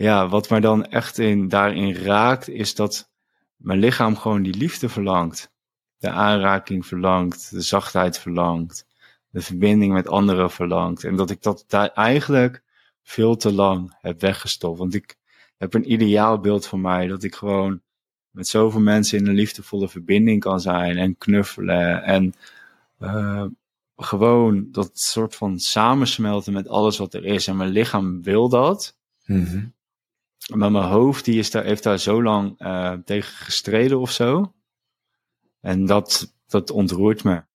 ja, wat mij dan echt daarin raakt, is dat mijn lichaam gewoon die liefde verlangt. De aanraking verlangt, de zachtheid verlangt, de verbinding met anderen verlangt. En dat ik dat daar eigenlijk veel te lang heb weggestopt. Want ik heb een ideaal beeld van mij, dat ik gewoon met zoveel mensen in een liefdevolle verbinding kan zijn en knuffelen en gewoon dat soort van samensmelten met alles wat er is. En mijn lichaam wil dat. Mm-hmm. Maar mijn hoofd heeft daar zo lang tegen gestreden of zo. En dat ontroert me.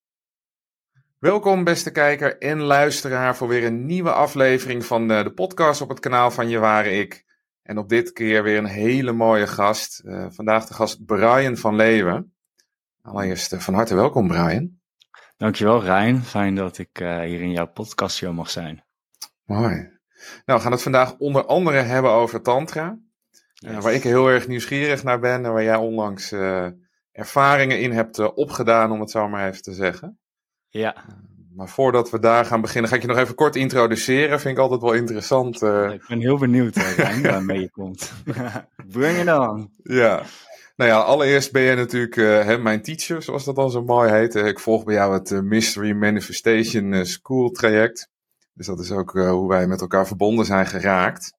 Welkom beste kijker en luisteraar voor weer een nieuwe aflevering van de podcast op het kanaal van Je Ware Ik. En op dit keer weer een hele mooie gast. Vandaag de gast Brian van Leeuwen. Allereerst van harte welkom Brian. Dankjewel Rijn, fijn dat ik hier in jouw podcastshow mag zijn. Mooi. Nou, we gaan het vandaag onder andere hebben over tantra. Yes. Waar ik heel erg nieuwsgierig naar ben en waar jij onlangs ervaringen in hebt opgedaan, om het zo maar even te zeggen. Ja. Maar voordat we daar gaan beginnen, ga ik je nog even kort introduceren. Vind ik altijd wel interessant. Ik ben heel benieuwd waarmee je komt. Bring it on. Ja. Nou ja, allereerst ben jij natuurlijk mijn teacher, zoals dat dan zo mooi heet. Ik volg bij jou het Mystery Manifestation School traject. Dus dat is ook hoe wij met elkaar verbonden zijn geraakt.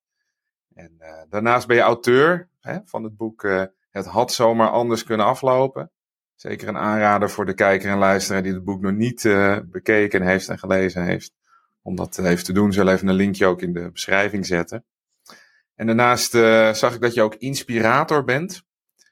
En daarnaast ben je auteur van het boek Het had zomaar anders kunnen aflopen. Zeker een aanrader voor de kijker en luisteraar die het boek nog niet bekeken heeft en gelezen heeft. Om dat even te doen, zullen we even een linkje ook in de beschrijving zetten. En daarnaast zag ik dat je ook inspirator bent.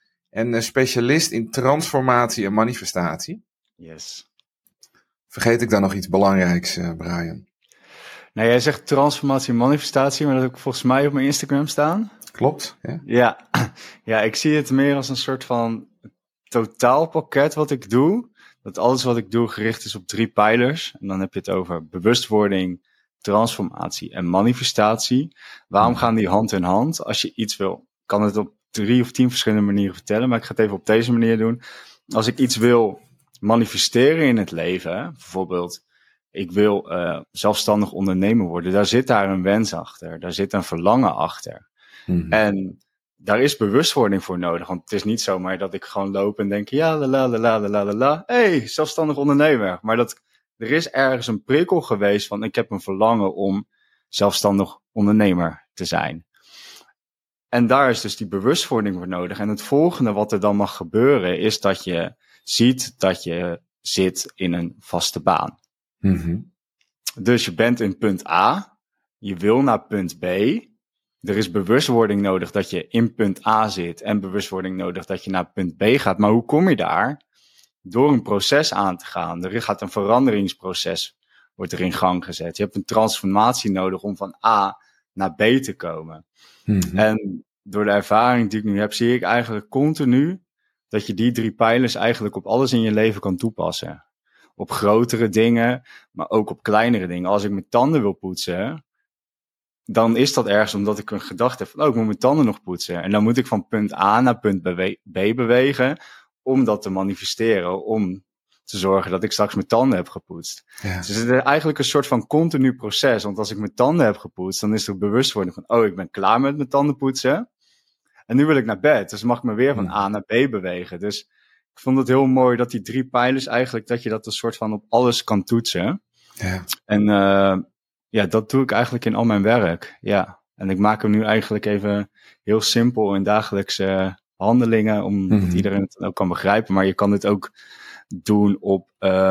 En specialist in transformatie en manifestatie. Yes. Vergeet ik daar nog iets belangrijks, Brian? Nou, jij zegt transformatie en manifestatie, maar dat heb ik volgens mij op mijn Instagram staan. Klopt, ja. Ja, ik zie het meer als een soort van totaalpakket wat ik doe. Dat alles wat ik doe gericht is op 3 pijlers. En dan heb je het over bewustwording, transformatie en manifestatie. Waarom gaan die hand in hand? Als je iets wil, kan het op 3 of 10 verschillende manieren vertellen. Maar ik ga het even op deze manier doen. Als ik iets wil manifesteren in het leven, bijvoorbeeld ik wil zelfstandig ondernemer worden. Daar zit een wens achter. Daar zit een verlangen achter. Mm-hmm. En daar is bewustwording voor nodig. Want het is niet zomaar dat ik gewoon loop en denk, ja, la. Hey, zelfstandig ondernemer. Maar er is ergens een prikkel geweest van, ik heb een verlangen om zelfstandig ondernemer te zijn. En daar is dus die bewustwording voor nodig. En het volgende wat er dan mag gebeuren, is dat je ziet dat je zit in een vaste baan. Mm-hmm. Dus je bent in punt A, je wil naar punt B. Er is bewustwording nodig dat je in punt A zit en bewustwording nodig dat je naar punt B gaat. Maar hoe kom je daar? Door een proces aan te gaan. Er gaat een veranderingsproces, wordt er in gang gezet. Je hebt een transformatie nodig om van A naar B te komen. Mm-hmm. En door de ervaring die ik nu heb, zie ik eigenlijk continu dat je die 3 pijlers eigenlijk op alles in je leven kan toepassen. Op grotere dingen, maar ook op kleinere dingen. Als ik mijn tanden wil poetsen, dan is dat ergens omdat ik een gedachte heb van, ik moet mijn tanden nog poetsen. En dan moet ik van punt A naar punt B bewegen om dat te manifesteren, om te zorgen dat ik straks mijn tanden heb gepoetst. Ja. Dus het is eigenlijk een soort van continu proces. Want als ik mijn tanden heb gepoetst, dan is er bewustwording van, ik ben klaar met mijn tanden poetsen. En nu wil ik naar bed, dus mag ik me weer van A naar B bewegen. Dus ik vond het heel mooi dat die 3 pijlers eigenlijk, dat je dat een soort van op alles kan toetsen. Ja. En dat doe ik eigenlijk in al mijn werk. Ja. En ik maak hem nu eigenlijk even heel simpel in dagelijkse handelingen, omdat iedereen het ook kan begrijpen. Maar je kan dit ook doen op,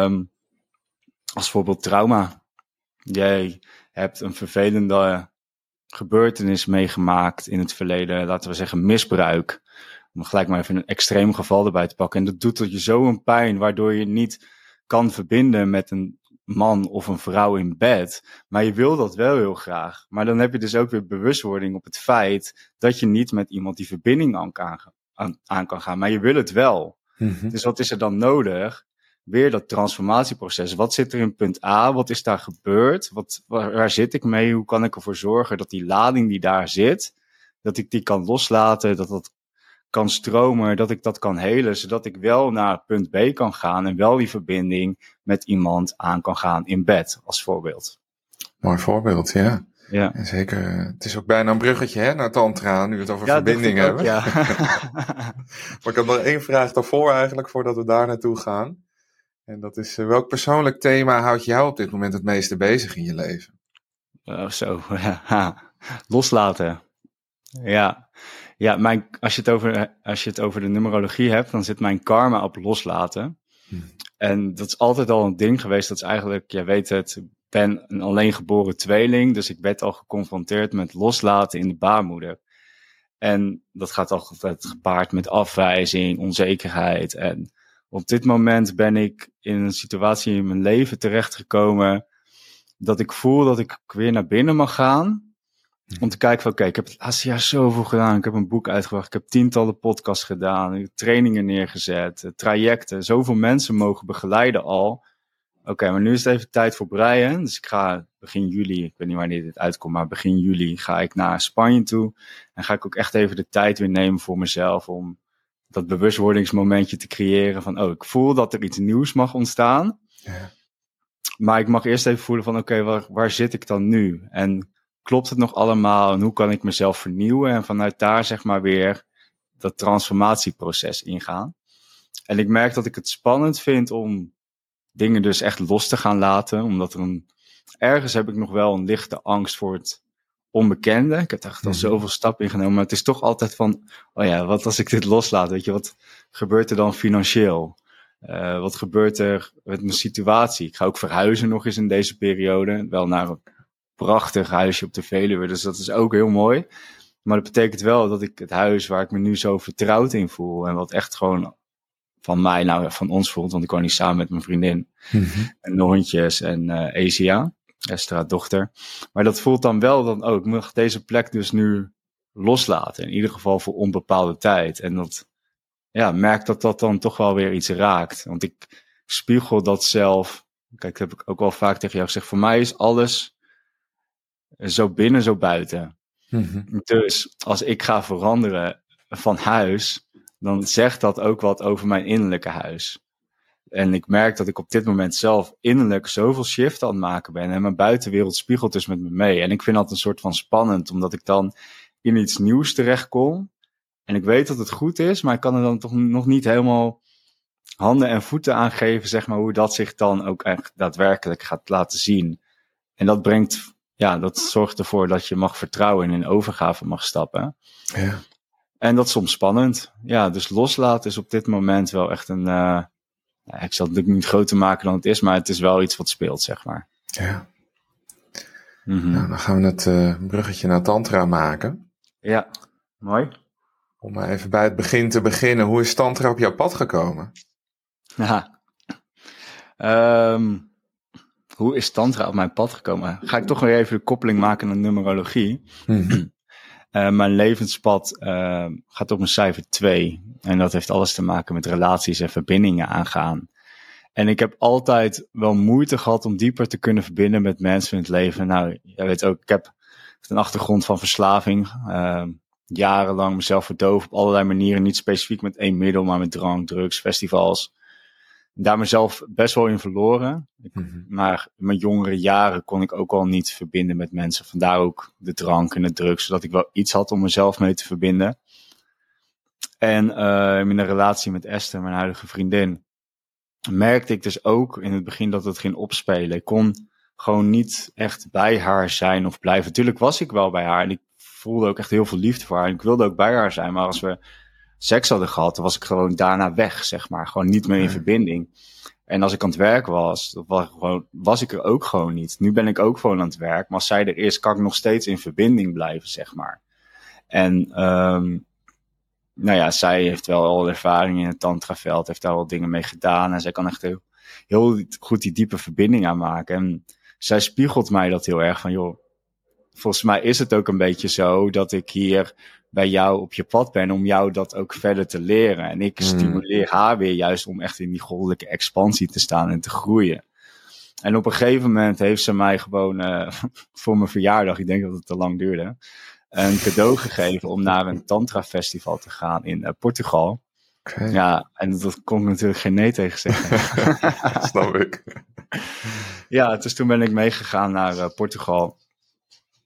als bijvoorbeeld trauma. Jij hebt een vervelende gebeurtenis meegemaakt in het verleden, laten we zeggen misbruik. Om gelijk maar even een extreem geval erbij te pakken. En dat doet tot je zo een pijn, waardoor je niet kan verbinden met een man of een vrouw in bed. Maar je wil dat wel heel graag. Maar dan heb je dus ook weer bewustwording op het feit dat je niet met iemand die verbinding aan kan gaan. Maar je wil het wel. Mm-hmm. Dus wat is er dan nodig? Weer dat transformatieproces. Wat zit er in punt A? Wat is daar gebeurd? Waar zit ik mee? Hoe kan ik ervoor zorgen dat die lading die daar zit, dat ik die kan loslaten, dat dat kan stromen, dat ik dat kan helen, zodat ik wel naar punt B kan gaan en wel die verbinding met iemand aan kan gaan in bed, als voorbeeld. Mooi voorbeeld, ja. Ja. En zeker, het is ook bijna een bruggetje hè, naar tantra, nu we het over Ja, verbinding dacht ik hebben. ook, ja. Maar ik heb nog één vraag daarvoor eigenlijk, voordat we daar naartoe gaan. En dat is, welk persoonlijk thema houdt jou op dit moment het meeste bezig in je leven? Zo, ja. Loslaten. Ja, ja, als je het over de numerologie hebt, dan zit mijn karma op loslaten. En dat is altijd al een ding geweest. Dat is eigenlijk, jij weet het, ik ben een alleengeboren tweeling. Dus ik werd al geconfronteerd met loslaten in de baarmoeder. En dat gaat altijd gepaard met afwijzing, onzekerheid. En op dit moment ben ik in een situatie in mijn leven terechtgekomen dat ik voel dat ik weer naar binnen mag gaan. Om te kijken van, oké, ik heb het laatste jaar zoveel gedaan. Ik heb een boek uitgebracht. Ik heb tientallen podcasts gedaan. Ik heb trainingen neergezet. Trajecten. Zoveel mensen mogen begeleiden al. Oké, maar nu is het even tijd voor breien. Dus ik ga begin juli, ik weet niet wanneer dit uitkomt, maar begin juli ga ik naar Spanje toe. En ga ik ook echt even de tijd weer nemen voor mezelf om dat bewustwordingsmomentje te creëren van, oh, ik voel dat er iets nieuws mag ontstaan. Ja. Maar ik mag eerst even voelen van, oké, waar zit ik dan nu? En klopt het nog allemaal? En hoe kan ik mezelf vernieuwen? En vanuit daar zeg maar weer dat transformatieproces ingaan. En ik merk dat ik het spannend vind om dingen dus echt los te gaan laten. Omdat ergens heb ik nog wel een lichte angst voor het onbekende. Ik heb er echt al zoveel stappen in genomen. Maar het is toch altijd van, oh ja, wat als ik dit loslaat? Weet je, wat gebeurt er dan financieel? Wat gebeurt er met mijn situatie? Ik ga ook verhuizen nog eens in deze periode. Wel naar een prachtig huisje op de Veluwe. Dus dat is ook heel mooi. Maar dat betekent wel dat ik het huis waar ik me nu zo vertrouwd in voel. En wat echt gewoon van mij, nou van ons voelt. Want ik woon niet samen met mijn vriendin. En de hondjes en Asia, Estra, dochter. Maar dat voelt dan wel dan, oh, ik mag deze plek dus nu loslaten. In ieder geval voor onbepaalde tijd. En dat, ja, merk dat dan toch wel weer iets raakt. Want ik spiegel dat zelf. Kijk, dat heb ik ook wel vaak tegen jou gezegd. Voor mij is alles zo binnen, zo buiten. Dus als ik ga veranderen van huis, dan zegt dat ook wat over mijn innerlijke huis. En ik merk dat ik op dit moment zelf innerlijk zoveel shift aan het maken ben. En mijn buitenwereld spiegelt dus met me mee. En ik vind dat een soort van spannend, omdat ik dan in iets nieuws terechtkom. En ik weet dat het goed is, maar ik kan er dan toch nog niet helemaal handen en voeten aan geven, zeg maar, hoe dat zich dan ook echt daadwerkelijk gaat laten zien. En dat brengt, ja, dat zorgt ervoor dat je mag vertrouwen en in overgave mag stappen. Ja. En dat is soms spannend. Ja, dus loslaten is op dit moment wel echt een, ik zal het natuurlijk niet groter maken dan het is, maar het is wel iets wat speelt, zeg maar. Ja. Nou, dan gaan we het bruggetje naar tantra maken. Ja, mooi. Om maar even bij het begin te beginnen. Hoe is tantra op jouw pad gekomen? Ja. Hoe is tantra op mijn pad gekomen? Ga ik toch weer even de koppeling maken naar numerologie. Mijn levenspad gaat op een cijfer 2. En dat heeft alles te maken met relaties en verbindingen aangaan. En ik heb altijd wel moeite gehad om dieper te kunnen verbinden met mensen in het leven. Nou, jij weet ook, ik heb een achtergrond van verslaving. Jarenlang mezelf verdoofd op allerlei manieren. Niet specifiek met één middel, maar met drank, drugs, festivals. Daar mezelf best wel in verloren. Maar in mijn jongere jaren kon ik ook al niet verbinden met mensen. Vandaar ook de drank en de drugs, zodat ik wel iets had om mezelf mee te verbinden. En in een relatie met Esther, mijn huidige vriendin, merkte ik dus ook in het begin dat het ging opspelen. Ik kon gewoon niet echt bij haar zijn of blijven. Natuurlijk was ik wel bij haar en ik voelde ook echt heel veel liefde voor haar. En ik wilde ook bij haar zijn, maar als we seks hadden gehad, dan was ik gewoon daarna weg, zeg maar. Gewoon niet meer in verbinding. En als ik aan het werk was, was ik er ook gewoon niet. Nu ben ik ook gewoon aan het werk, maar als zij er is, kan ik nog steeds in verbinding blijven, zeg maar. En nou ja, zij heeft wel al ervaring in het tantraveld, heeft daar al dingen mee gedaan. En zij kan echt heel goed die diepe verbinding aanmaken. En zij spiegelt mij dat heel erg van, joh, volgens mij is het ook een beetje zo dat ik hier bij jou op je pad ben om jou dat ook verder te leren. En ik stimuleer haar weer juist om echt in die goddelijke expansie te staan en te groeien. En op een gegeven moment heeft ze mij gewoon voor mijn verjaardag, ik denk dat het te lang duurde, een cadeau gegeven om naar een tantra festival te gaan in Portugal. Okay. Ja, en dat kon ik natuurlijk geen nee tegen zeggen. Snap ik. Ja, dus toen ben ik meegegaan naar Portugal.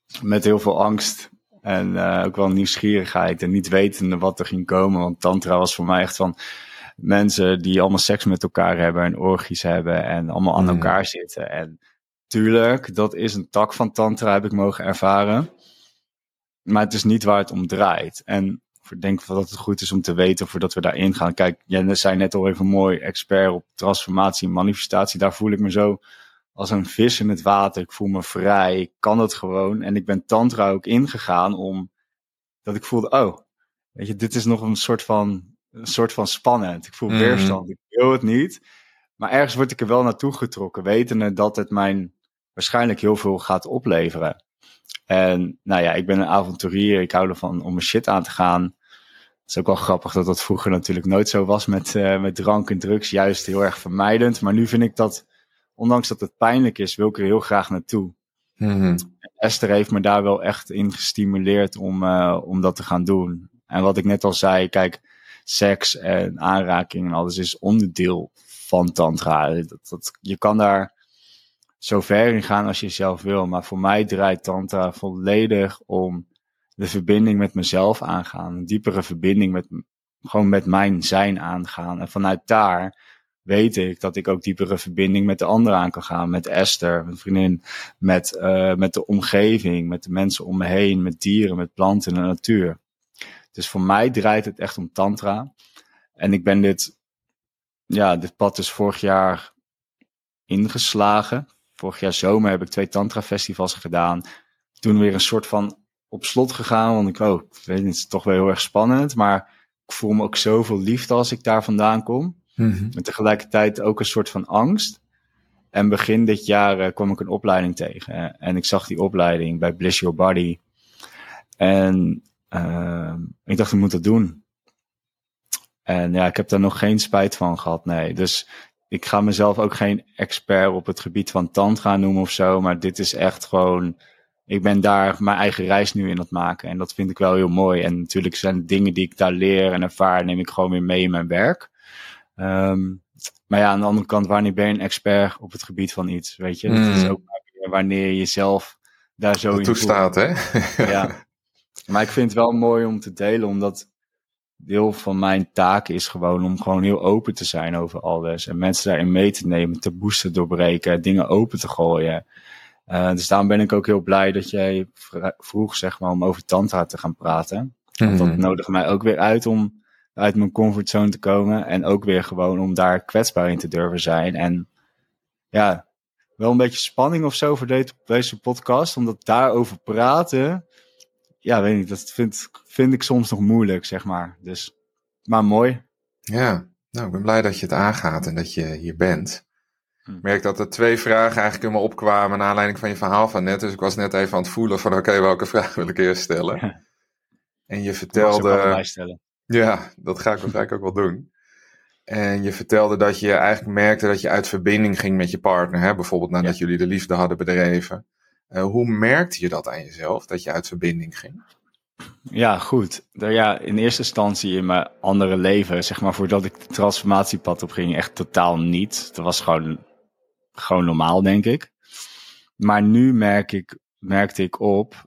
met heel veel angst en ook wel nieuwsgierigheid en niet wetende wat er ging komen. Want tantra was voor mij echt van mensen die allemaal seks met elkaar hebben en orgies hebben en allemaal aan elkaar zitten. En tuurlijk, dat is een tak van tantra, heb ik mogen ervaren. Maar het is niet waar het om draait. En ik denk dat het goed is om te weten voordat we daarin gaan. Kijk, jij zei net al even mooi, expert op transformatie en manifestatie. Daar voel ik me zo als een vis in het water. Ik voel me vrij, ik kan het gewoon. En ik ben tantra ook ingegaan omdat ik voelde, oh, weet je, dit is nog een soort van spannend. Ik voel weerstand, ik wil het niet. Maar ergens word ik er wel naartoe getrokken, wetende dat het mij waarschijnlijk heel veel gaat opleveren. En nou ja, ik ben een avonturier. Ik hou ervan om mijn shit aan te gaan. Het is ook wel grappig dat dat vroeger natuurlijk nooit zo was met drank en drugs. Juist heel erg vermijdend. Maar nu vind ik dat, ondanks dat het pijnlijk is, wil ik er heel graag naartoe. En Esther heeft me daar wel echt in gestimuleerd om dat te gaan doen. En wat ik net al zei, kijk, seks en aanraking en alles is onderdeel van tantra. Je kan daar zo ver in gaan als je zelf wil. Maar voor mij draait tantra volledig om de verbinding met mezelf aangaan. Een diepere verbinding gewoon met mijn zijn aangaan. En vanuit daar weet ik dat ik ook diepere verbinding met de ander aan kan gaan. Met Esther, mijn vriendin, met de omgeving, met de mensen om me heen, met dieren, met planten en de natuur. Dus voor mij draait het echt om tantra. En ik ben dit pad is vorig jaar ingeslagen. Vorig jaar zomer heb ik 2 tantra festivals gedaan. Toen weer een soort van op slot gegaan. Want ik weet niet, het is toch wel heel erg spannend. Maar ik voel me ook zoveel liefde als ik daar vandaan kom. En tegelijkertijd ook een soort van angst. En begin dit jaar kwam ik een opleiding tegen. En ik zag die opleiding bij Bliss Your Body. En ik dacht, ik moet dat doen. En ja, ik heb daar nog geen spijt van gehad, nee. Dus ik ga mezelf ook geen expert op het gebied van tantra noemen of zo. Maar dit is echt gewoon, ik ben daar mijn eigen reis nu in het maken. En dat vind ik wel heel mooi. En natuurlijk zijn dingen die ik daar leer en ervaar, neem ik gewoon weer mee in mijn werk. Maar ja, aan de andere kant, wanneer ben je een expert op het gebied van iets, weet je? Dat is ook wanneer je jezelf daar zo in toestaat, hè? Ja. Maar ik vind het wel mooi om te delen, omdat deel van mijn taak is gewoon om gewoon heel open te zijn over alles. En mensen daarin mee te nemen, taboes te doorbreken, dingen open te gooien. Dus daarom ben ik ook heel blij dat jij vroeg, zeg maar, om over tantra te gaan praten. Want dat nodigt mij ook weer uit om uit mijn comfortzone te komen. En ook weer gewoon om daar kwetsbaar in te durven zijn. En ja, wel een beetje spanning of zo voor deze podcast. Omdat daarover praten, ja, weet niet, dat vind ik soms nog moeilijk, zeg maar. Dus, maar mooi. Ja, nou, ik ben blij dat je het aangaat en dat je hier bent. Ik merk dat er 2 vragen eigenlijk in me opkwamen naar aanleiding van je verhaal van net. Dus ik was net even aan het voelen van oké, welke vraag wil ik eerst stellen? Ja. En je vertelde... Ja, dat ga ik ook wel doen. En je vertelde dat je eigenlijk merkte dat je uit verbinding ging met je partner. Hè? Bijvoorbeeld nadat jullie de liefde hadden bedreven. Hoe merkte je dat aan jezelf, dat je uit verbinding ging? Ja, goed. In eerste instantie in mijn andere leven, zeg maar, voordat ik de transformatiepad op ging, echt totaal niet. Dat was gewoon normaal, denk ik. Maar nu merkte ik op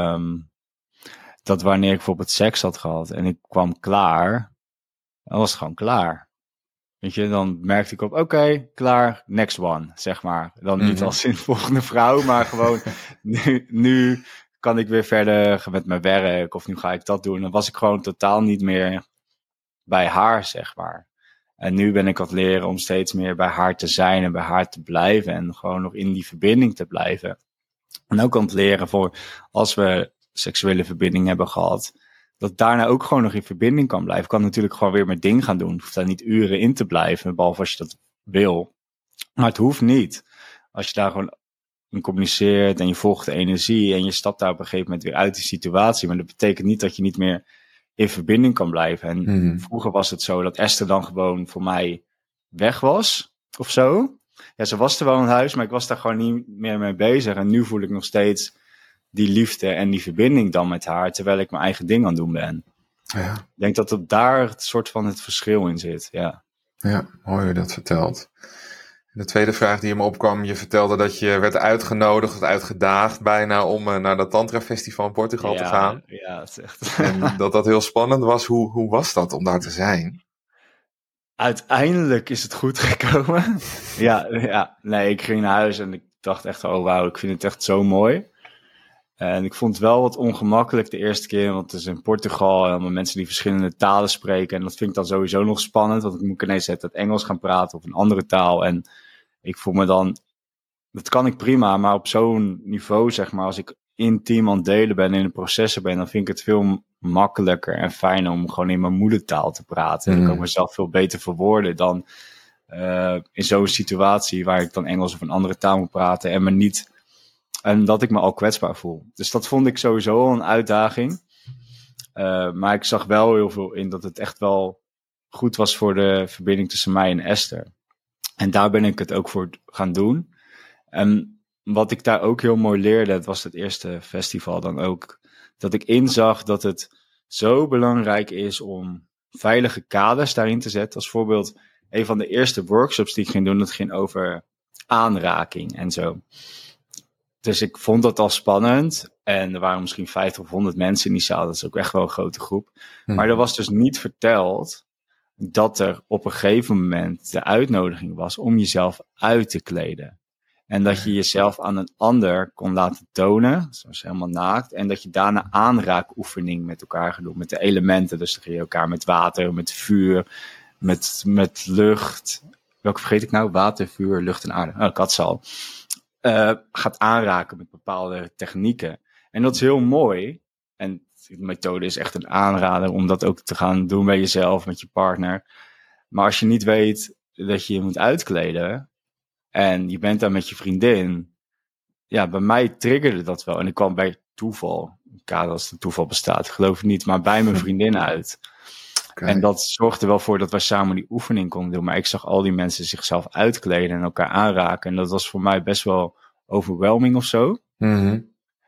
dat wanneer ik bijvoorbeeld seks had gehad en ik kwam klaar, dan was het gewoon klaar. Weet je, dan merkte ik op, oké, klaar, next one, zeg maar. Dan niet als in volgende vrouw, maar gewoon nu kan ik weer verder met mijn werk of nu ga ik dat doen. Dan was ik gewoon totaal niet meer bij haar, zeg maar. En nu ben ik aan het leren om steeds meer bij haar te zijn en bij haar te blijven en gewoon nog in die verbinding te blijven. En ook aan het leren voor als we seksuele verbinding hebben gehad, dat daarna ook gewoon nog in verbinding kan blijven. Ik kan natuurlijk gewoon weer mijn ding gaan doen. Ik hoef daar niet uren in te blijven, behalve als je dat wil. Maar het hoeft niet. Als je daar gewoon in communiceert en je volgt de energie en je stapt daar op een gegeven moment weer uit die situatie. Maar dat betekent niet dat je niet meer in verbinding kan blijven. En vroeger was het zo dat Esther dan gewoon voor mij weg was of zo. Ja, ze was er wel in huis, maar ik was daar gewoon niet meer mee bezig. En nu voel ik nog steeds die liefde en die verbinding dan met haar, terwijl ik mijn eigen ding aan het doen ben. Ja. Ik denk dat daar het soort van het verschil in zit, ja. Ja, mooi hoe je dat vertelt. De tweede vraag die in me opkwam, je vertelde dat je werd uitgenodigd of uitgedaagd bijna om naar dat Tantra Festival in Portugal te gaan. Ja, het is echt... En dat heel spannend was. Hoe was dat om daar te zijn? Uiteindelijk is het goed gekomen. Ja, nee, ik ging naar huis en ik dacht echt, oh wauw, ik vind het echt zo mooi. En ik vond het wel wat ongemakkelijk de eerste keer, want het is in Portugal en allemaal mensen die verschillende talen spreken. En dat vind ik dan sowieso nog spannend, want ik moet ineens het Engels gaan praten of een andere taal. En ik voel me dan, dat kan ik prima, maar op zo'n niveau, zeg maar, als ik intiem aan het delen ben en in de processen ben, dan vind ik het veel makkelijker en fijner om gewoon in mijn moedertaal te praten. En dan kan ik mezelf veel beter verwoorden dan in zo'n situatie waar ik dan Engels of een andere taal moet praten en dat ik me al kwetsbaar voel. Dus dat vond ik sowieso al een uitdaging. Maar ik zag wel heel veel in dat het echt wel goed was voor de verbinding tussen mij en Esther. En daar ben ik het ook voor gaan doen. En wat ik daar ook heel mooi leerde, het was het eerste festival dan ook, dat ik inzag dat het zo belangrijk is om veilige kaders daarin te zetten. Als voorbeeld, een van de eerste workshops die ik ging doen, dat ging over aanraking en zo. Dus ik vond dat al spannend. En er waren misschien 50 of 100 mensen in die zaal. Dat is ook echt wel een grote groep. Maar er was dus niet verteld dat er op een gegeven moment de uitnodiging was om jezelf uit te kleden. En dat je jezelf aan een ander kon laten tonen, zoals helemaal naakt. En dat je daarna aanraakoefening met elkaar gaat doen, met de elementen. Dus dan ga je elkaar met water, met vuur, met lucht. Welke vergeet ik nou? Water, vuur, lucht en aarde. Oh, ik had ze al. Gaat aanraken met bepaalde technieken. En dat is heel mooi. En de methode is echt een aanrader om dat ook te gaan doen bij jezelf, met je partner. Maar als je niet weet dat je je moet uitkleden en je bent daar met je vriendin, ja, bij mij triggerde dat wel. En ik kwam bij toeval, als het toeval bestaat, ik geloof het niet, maar bij mijn vriendin uit. Okay. En dat zorgde wel voor dat wij samen die oefening konden doen. Maar ik zag al die mensen zichzelf uitkleden en elkaar aanraken. En dat was voor mij best wel overwhelming of zo. Mm-hmm.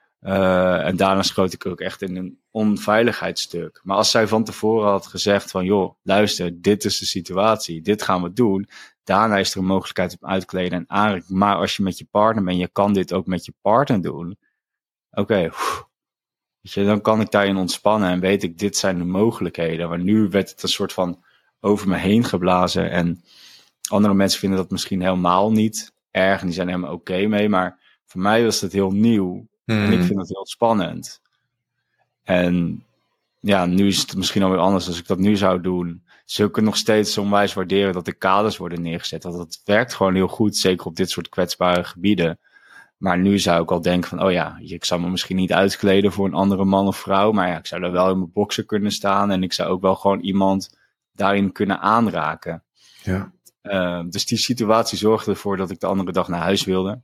En daarna schoot ik ook echt in een onveiligheidsstuk. Maar als zij van tevoren had gezegd van, joh, luister, dit is de situatie, dit gaan we doen. Daarna is er een mogelijkheid om uitkleden en aanraken. Maar als je met je partner bent, je kan dit ook met je partner doen. Oké, dan kan ik daarin ontspannen en weet ik, dit zijn de mogelijkheden. Maar nu werd het een soort van over me heen geblazen. En andere mensen vinden dat misschien helemaal niet erg. En die zijn helemaal oké mee. Maar voor mij was het heel nieuw. En ik vind het heel spannend. En ja, nu is het misschien alweer anders. Als ik dat nu zou doen, zou ik het nog steeds onwijs waarderen dat de kaders worden neergezet. Want het werkt gewoon heel goed, zeker op dit soort kwetsbare gebieden. Maar nu zou ik al denken van, oh ja, ik zou me misschien niet uitkleden voor een andere man of vrouw. Maar ja, ik zou er wel in mijn boksen kunnen staan. En ik zou ook wel gewoon iemand daarin kunnen aanraken. Ja. Dus die situatie zorgde ervoor dat ik de andere dag naar huis wilde.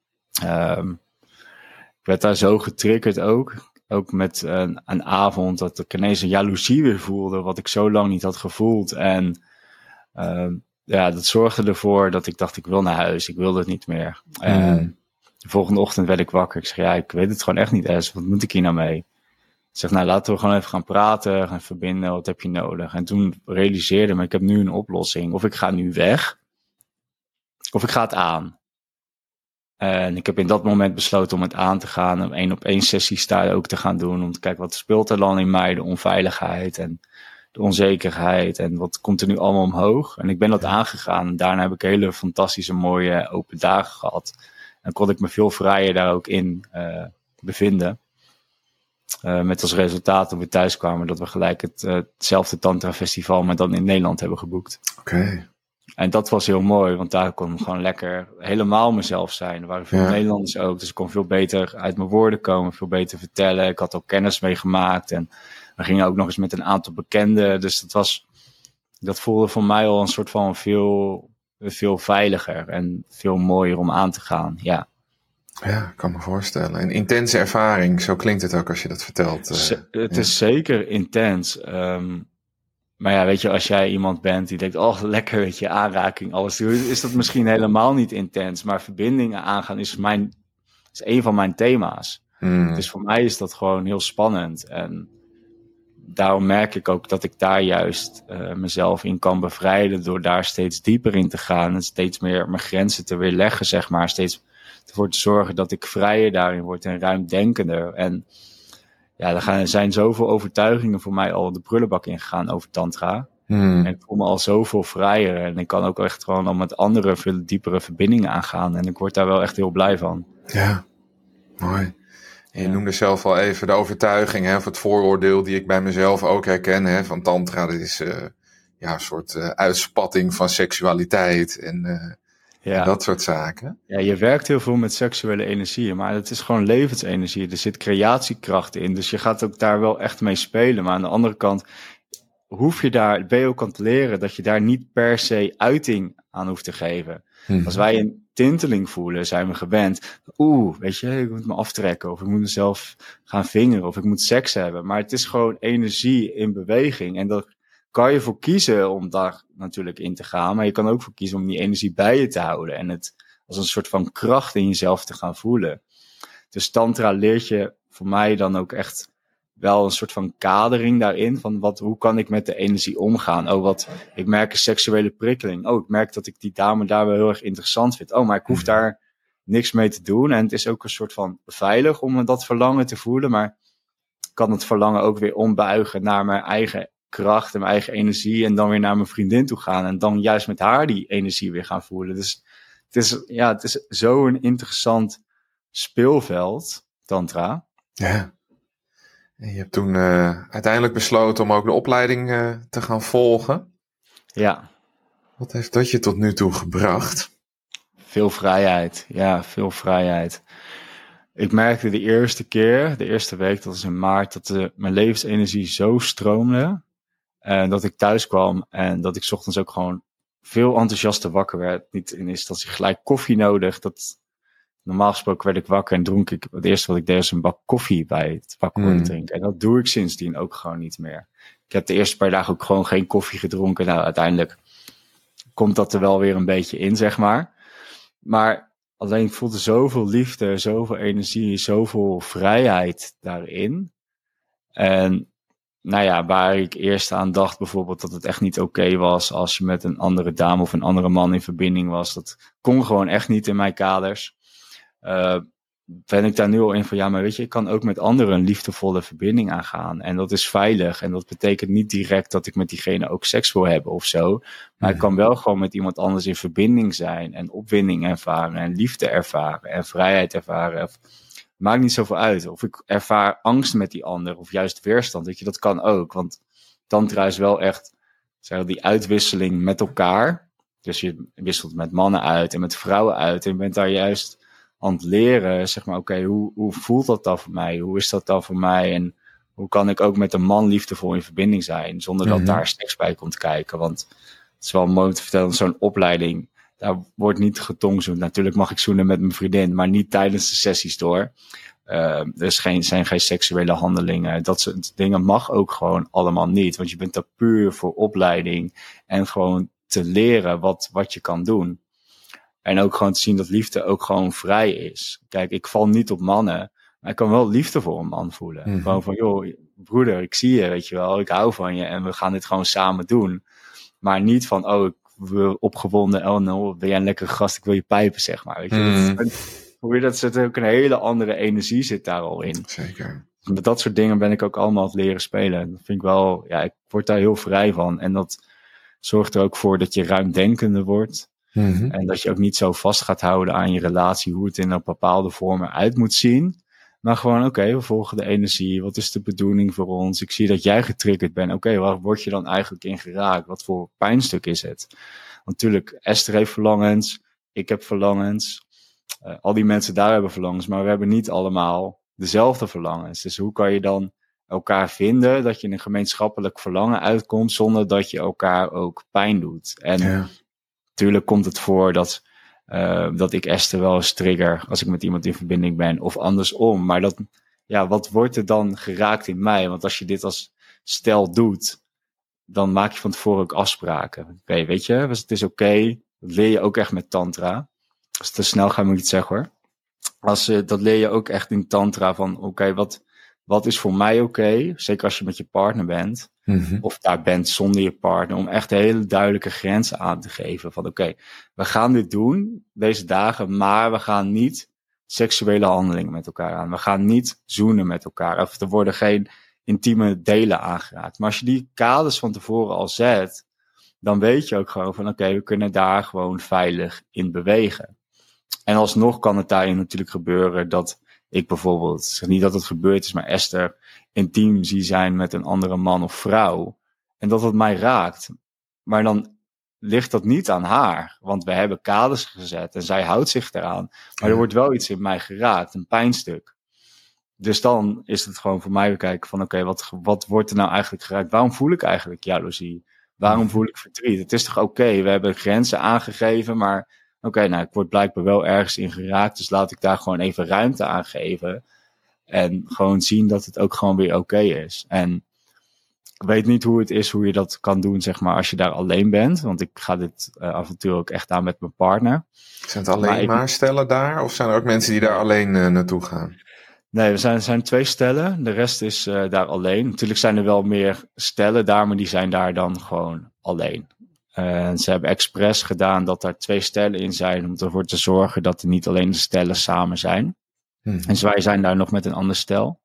Ik werd daar zo getriggerd ook. Ook met een avond dat ik ineens een jaloezie weer voelde. Wat ik zo lang niet had gevoeld. En ja, dat zorgde ervoor dat ik dacht, ik wil naar huis. Ik wil het niet meer. De volgende ochtend werd ik wakker. Ik zeg, ja, ik weet het gewoon echt niet, Es. Wat moet ik hier nou mee? Ik zeg, nou, laten we gewoon even gaan praten, gaan verbinden. Wat heb je nodig? En toen realiseerde ik me, ik heb nu een oplossing. Of ik ga nu weg, of ik ga het aan. En ik heb in dat moment besloten om het aan te gaan. Een 1-op-1 sessies daar ook te gaan doen. Om te kijken, wat speelt er dan in mij? De onveiligheid en de onzekerheid. En wat komt er nu allemaal omhoog? En ik ben dat aangegaan. En daarna heb ik hele fantastische, mooie, open dagen gehad. En kon ik me veel vrijer daar ook in bevinden. Met als resultaat dat we thuis kwamen dat we gelijk hetzelfde Tantra Festival, maar dan in Nederland hebben geboekt. Oké. En dat was heel mooi, want daar kon ik gewoon lekker helemaal mezelf zijn. Er waren veel Nederlanders ook, dus ik kon veel beter uit mijn woorden komen, veel beter vertellen. Ik had ook kennis meegemaakt en we gingen ook nog eens met een aantal bekenden. Dus dat voelde voor mij al een soort van veel veiliger en veel mooier om aan te gaan, ja. Ja, ik kan me voorstellen. Een intense ervaring, zo klinkt het ook als je dat vertelt. Het is zeker intens. Maar ja, weet je, als jij iemand bent die denkt, oh lekker, weet je, aanraking, alles doen, is dat misschien helemaal niet intens. Maar verbindingen aangaan is een van mijn thema's. Dus voor mij is dat gewoon heel spannend. En daarom merk ik ook dat ik daar juist mezelf in kan bevrijden door daar steeds dieper in te gaan en steeds meer mijn grenzen te weerleggen, zeg maar. Steeds ervoor te zorgen dat ik vrijer daarin word en ruimdenkender. En ja, er zijn zoveel overtuigingen voor mij al de prullenbak ingegaan over tantra. En ik voel me al zoveel vrijer en ik kan ook echt gewoon al met andere veel diepere verbindingen aangaan. En ik word daar wel echt heel blij van. Ja, mooi. Je noemde zelf al even de overtuiging, hè, of het vooroordeel die ik bij mezelf ook herken. Hè, van tantra, dat is een soort uitspatting van seksualiteit en dat soort zaken. Ja, je werkt heel veel met seksuele energieën, maar het is gewoon levensenergie. Er zit creatiekracht in, dus je gaat ook daar wel echt mee spelen. Maar aan de andere kant ben je ook aan het leren dat je daar niet per se uiting aan hoeft te geven. Als wij een tinteling voelen, zijn we gewend. Weet je, ik moet me aftrekken. Of ik moet mezelf gaan vingeren. Of ik moet seks hebben. Maar het is gewoon energie in beweging. En daar kan je voor kiezen om daar natuurlijk in te gaan. Maar je kan ook voor kiezen om die energie bij je te houden. En het als een soort van kracht in jezelf te gaan voelen. Dus tantra leert je voor mij dan ook echt wel een soort van kadering daarin. Van hoe kan ik met de energie omgaan? Ik merk een seksuele prikkeling. Ik merk dat ik die dame daar wel heel erg interessant vind. Maar ik hoef daar niks mee te doen. En het is ook een soort van veilig om dat verlangen te voelen. Maar ik kan het verlangen ook weer ombuigen naar mijn eigen kracht en mijn eigen energie. En dan weer naar mijn vriendin toe gaan. En dan juist met haar die energie weer gaan voelen. Dus het is zo'n interessant speelveld, tantra. Ja. En je hebt toen uiteindelijk besloten om ook de opleiding te gaan volgen. Ja. Wat heeft dat je tot nu toe gebracht? Veel vrijheid. Ja, veel vrijheid. Ik merkte de eerste week, dat was in maart, dat mijn levensenergie zo stroomde. Dat ik thuis kwam en dat ik 's ochtends ook gewoon veel enthousiaster wakker werd. Niet in eerste instantie gelijk koffie nodig. Normaal gesproken werd ik wakker en dronk ik, het eerste wat ik deed was een bak koffie bij het wakker worden drinken. En dat doe ik sindsdien ook gewoon niet meer. Ik heb de eerste paar dagen ook gewoon geen koffie gedronken. Nou, uiteindelijk komt dat er wel weer een beetje in, zeg maar. Maar alleen ik voelde zoveel liefde, zoveel energie, zoveel vrijheid daarin. En nou ja, waar ik eerst aan dacht bijvoorbeeld dat het echt niet oké was als je met een andere dame of een andere man in verbinding was. Dat kon gewoon echt niet in mijn kaders. Ben ik daar nu al in van, maar weet je, ik kan ook met anderen een liefdevolle verbinding aangaan. En dat is veilig. En dat betekent niet direct dat ik met diegene ook seks wil hebben of zo. Maar ik kan wel gewoon met iemand anders in verbinding zijn. En opwinding ervaren. En liefde ervaren. En vrijheid ervaren. Maakt niet zoveel uit. Of ik ervaar angst met die ander. Of juist weerstand. Weet je, dat kan ook. Want tantra is wel echt die uitwisseling met elkaar. Dus je wisselt met mannen uit en met vrouwen uit. En je bent daar juist aan het leren, zeg maar, oké, hoe voelt dat dan voor mij? Hoe is dat dan voor mij? En hoe kan ik ook met een man liefdevol in verbinding zijn, zonder dat daar seks bij komt kijken? Want het is wel mooi om te vertellen, zo'n opleiding, daar wordt niet getongzoend. Natuurlijk mag ik zoenen met mijn vriendin, maar niet tijdens de sessies door. Er zijn geen seksuele handelingen. Dat soort dingen mag ook gewoon allemaal niet. Want je bent daar puur voor opleiding en gewoon te leren wat je kan doen. En ook gewoon te zien dat liefde ook gewoon vrij is. Kijk, ik val niet op mannen, maar ik kan wel liefde voor een man voelen. Gewoon van, joh, broeder, ik zie je, weet je wel, ik hou van je en we gaan dit gewoon samen doen. Maar niet van, ik wil opgewonden, nou, ben jij een lekkere gast, ik wil je pijpen, zeg maar. Weet je, dat zit ook een hele andere energie zit daar al in. Zeker. Met dat soort dingen ben ik ook allemaal aan het leren spelen. Dat vind ik wel, ik word daar heel vrij van. En dat zorgt er ook voor dat je ruimdenkender wordt. En dat je ook niet zo vast gaat houden aan je relatie, hoe het in een bepaalde vorm eruit moet zien. Maar gewoon, oké, we volgen de energie. Wat is de bedoeling voor ons? Ik zie dat jij getriggerd bent. Oké, waar word je dan eigenlijk in geraakt? Wat voor pijnstuk is het? Natuurlijk, Esther heeft verlangens. Ik heb verlangens. Al die mensen daar hebben verlangens. Maar we hebben niet allemaal dezelfde verlangens. Dus hoe kan je dan elkaar vinden dat je in een gemeenschappelijk verlangen uitkomt zonder dat je elkaar ook pijn doet? En natuurlijk komt het voor dat ik Esther wel eens trigger als ik met iemand in verbinding ben of andersom. Maar wat wordt er dan geraakt in mij? Want als je dit als stel doet, dan maak je van tevoren ook afspraken. Oké, weet je, het is oké. Dat leer je ook echt met tantra. Als het te snel gaat, moet je het zeggen hoor. Dat leer je ook echt in tantra van oké, wat wat is voor mij oké, zeker als je met je partner bent, of daar bent zonder je partner, om echt hele duidelijke grenzen aan te geven. Van oké, we gaan dit doen deze dagen, maar we gaan niet seksuele handelingen met elkaar aan. We gaan niet zoenen met elkaar, of er worden geen intieme delen aangeraakt. Maar als je die kaders van tevoren al zet, dan weet je ook gewoon van oké, we kunnen daar gewoon veilig in bewegen. En alsnog kan het daarin natuurlijk gebeuren dat ik bijvoorbeeld, zeg niet dat het gebeurd is, maar Esther intiem zie zijn met een andere man of vrouw. En dat het mij raakt. Maar dan ligt dat niet aan haar. Want we hebben kaders gezet en zij houdt zich eraan. Maar er wordt wel iets in mij geraakt, een pijnstuk. Dus dan is het gewoon voor mij weer kijken van oké, wat wordt er nou eigenlijk geraakt? Waarom voel ik eigenlijk jaloezie? Waarom voel ik verdriet? Het is toch oké, we hebben grenzen aangegeven, maar oké, nou, ik word blijkbaar wel ergens in geraakt, dus laat ik daar gewoon even ruimte aan geven. En gewoon zien dat het ook gewoon weer oké is. En ik weet niet hoe het is, hoe je dat kan doen, zeg maar, als je daar alleen bent. Want ik ga dit af en toe ook echt aan met mijn partner. Zijn het alleen maar stellen daar? Of zijn er ook mensen die daar alleen naartoe gaan? Nee, er zijn 2 stellen. De rest is daar alleen. Natuurlijk zijn er wel meer stellen daar, maar die zijn daar dan gewoon alleen. Ze hebben expres gedaan dat er 2 stellen in zijn, om ervoor te zorgen dat er niet alleen de stellen samen zijn. En wij zijn daar nog met een ander stel.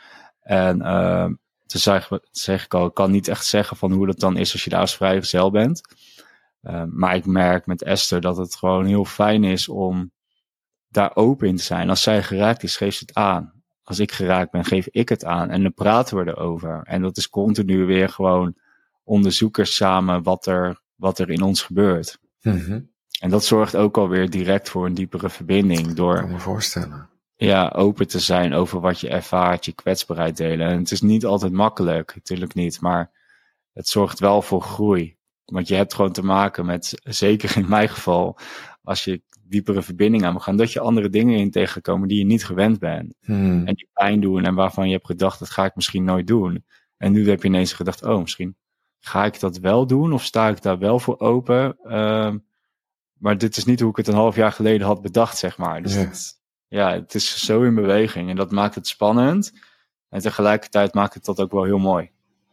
En toen zeg ik al, ik kan niet echt zeggen van hoe dat dan is als je daar als vrijgezel bent. Maar ik merk met Esther dat het gewoon heel fijn is om daar open in te zijn. Als zij geraakt is, geeft ze het aan. Als ik geraakt ben, geef ik het aan. En dan praten we erover. En dat is continu weer gewoon onderzoeken samen wat er in ons gebeurt. En dat zorgt ook alweer direct voor een diepere verbinding. Door, kan me voorstellen. Ja, open te zijn over wat je ervaart, je kwetsbaarheid delen. En het is niet altijd makkelijk, natuurlijk niet. Maar het zorgt wel voor groei. Want je hebt gewoon te maken met, zeker in mijn geval, als je diepere verbinding aan moet gaan, dat je andere dingen in tegenkomen die je niet gewend bent. En die pijn doen en waarvan je hebt gedacht, dat ga ik misschien nooit doen. En nu heb je ineens gedacht, oh, misschien ga ik dat wel doen of sta ik daar wel voor open? Maar dit is niet hoe ik het een half jaar geleden had bedacht, zeg maar. Dus het is zo in beweging en dat maakt het spannend. En tegelijkertijd maakt het dat ook wel heel mooi.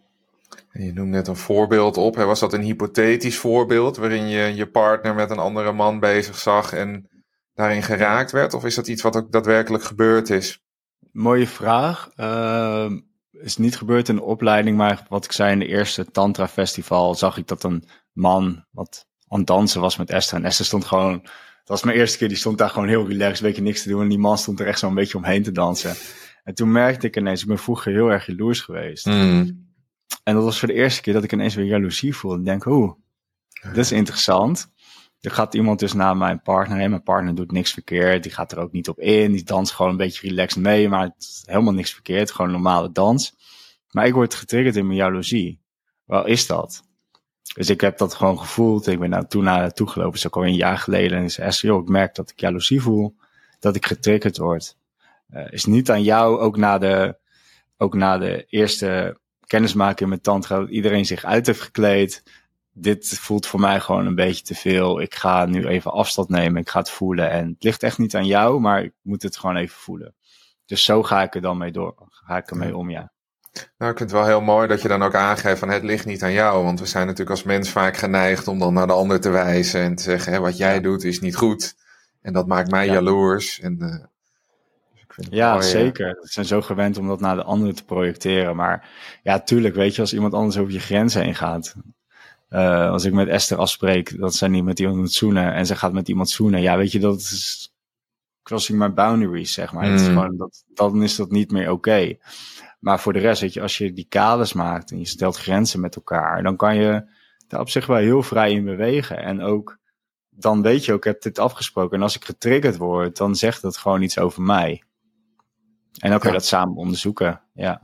En je noemt net een voorbeeld op. Was dat een hypothetisch voorbeeld waarin je je partner met een andere man bezig zag en daarin geraakt werd? Of is dat iets wat ook daadwerkelijk gebeurd is? Mooie vraag. Is niet gebeurd in de opleiding, maar wat ik zei in de eerste Tantra Festival zag ik dat een man wat aan het dansen was met Esther. En Esther stond gewoon, dat was mijn eerste keer, die stond daar gewoon heel relaxed, weet je, niks te doen. En die man stond er echt zo'n beetje omheen te dansen. En toen merkte ik ineens, ik ben vroeger heel erg jaloers geweest. En dat was voor de eerste keer dat ik ineens weer jaloezie voelde. Ik denk, dit is interessant. Er gaat iemand dus naar mijn partner heen. Mijn partner doet niks verkeerd. Die gaat er ook niet op in. Die danst gewoon een beetje relaxed mee. Maar het is helemaal niks verkeerd. Gewoon een normale dans. Maar ik word getriggerd in mijn jaloezie. Wel is dat? Dus ik heb dat gewoon gevoeld. Ik ben toen naar naartoe gelopen. Dat is ook al een jaar geleden. En ik zei, joh, ik merk dat ik jaloezie voel. Dat ik getriggerd word. Is niet aan jou. Ook na de eerste kennismaking met tantra, dat iedereen zich uit heeft gekleed. Dit voelt voor mij gewoon een beetje te veel. Ik ga nu even afstand nemen. Ik ga het voelen. En het ligt echt niet aan jou, maar ik moet het gewoon even voelen. Dus zo ga ik er dan mee door. Ga ik ermee om, ja. Nou, ik vind het wel heel mooi dat je dan ook aangeeft van het ligt niet aan jou. Want we zijn natuurlijk als mens vaak geneigd om dan naar de ander te wijzen en te zeggen, wat jij doet is niet goed. En dat maakt mij jaloers. En ja, zeker. We zijn zo gewend om dat naar de anderen te projecteren. Maar ja, tuurlijk, weet je, als iemand anders over je grenzen heen gaat. Als ik met Esther afspreek dat zij niet met iemand moet zoenen en ze gaat met iemand zoenen. Ja, weet je, dat is crossing my boundaries, zeg maar. Het is gewoon dan is dat niet meer oké. Maar voor de rest, weet je, als je die kaders maakt en je stelt grenzen met elkaar, dan kan je daar op zich wel heel vrij in bewegen. En ook, dan weet je ook, ik heb dit afgesproken. En als ik getriggerd word, dan zegt dat gewoon iets over mij. En dan kun je dat samen onderzoeken, ja.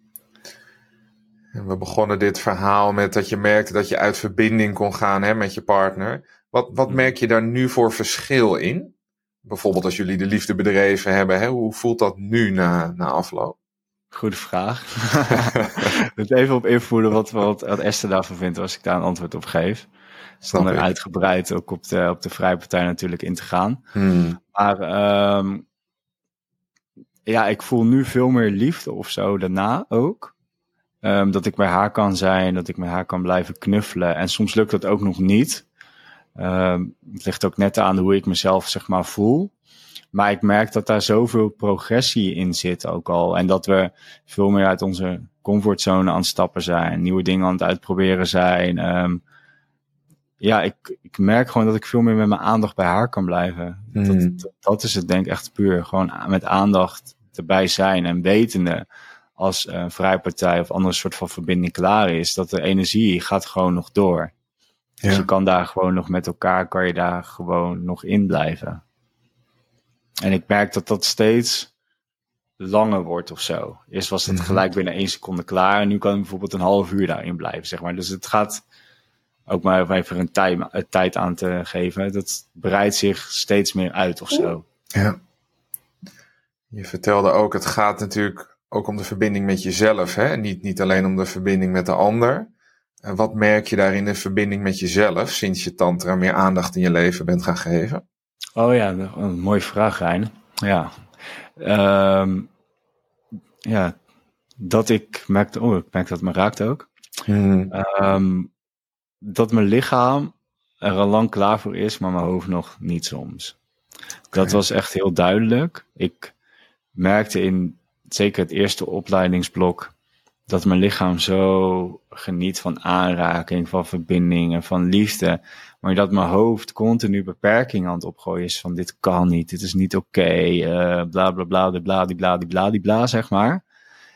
En we begonnen dit verhaal met dat je merkte dat je uit verbinding kon gaan met je partner. Wat merk je daar nu voor verschil in? Bijvoorbeeld als jullie de liefde bedreven hebben, hoe voelt dat nu na afloop? Goede vraag. Ik moet even op invoelen wat Esther daarvan vindt als ik daar een antwoord op geef. Dan er uitgebreid ook op de Vrijpartij natuurlijk in te gaan. Maar ja, ik voel nu veel meer liefde of zo daarna ook. Dat ik bij haar kan zijn, dat ik met haar kan blijven knuffelen. En soms lukt dat ook nog niet. Het ligt ook net aan hoe ik mezelf zeg maar voel. Maar ik merk dat daar zoveel progressie in zit ook al. En dat we veel meer uit onze comfortzone aan het stappen zijn. Nieuwe dingen aan het uitproberen zijn. Ja, ik merk gewoon dat ik veel meer met mijn aandacht bij haar kan blijven. Dat is het denk ik echt puur. Gewoon met aandacht erbij zijn. En wetende als een vrijpartij of andere soort van verbinding klaar is. Dat de energie gaat gewoon nog door. Ja. Dus je kan daar gewoon nog met elkaar, kan je daar gewoon nog in blijven. En ik merk dat dat steeds langer wordt of zo. Eerst was het gelijk binnen 1 seconde klaar. En nu kan ik bijvoorbeeld een half uur daarin blijven, zeg maar. Dus het gaat, ook maar even een tijd aan te geven. Dat breidt zich steeds meer uit of zo. Ja. Je vertelde ook, het gaat natuurlijk ook om de verbinding met jezelf. Hè? Niet alleen om de verbinding met de ander. En wat merk je daar in de verbinding met jezelf, sinds je tantra meer aandacht in je leven bent gaan geven? Oh ja, een mooie vraag, Rijn. Ja. Ja, dat ik merkte, ik merk dat het me raakt ook. Dat mijn lichaam er al lang klaar voor is, maar mijn hoofd nog niet soms. Dat was echt heel duidelijk. Ik merkte in zeker het eerste opleidingsblok dat mijn lichaam zo geniet van aanraking, van verbinding en van liefde. Maar dat mijn hoofd continu beperkingen aan het opgooien is van dit kan niet, dit is niet oké, bla bla bla, die bla, die bla, die bla, die bla, zeg maar.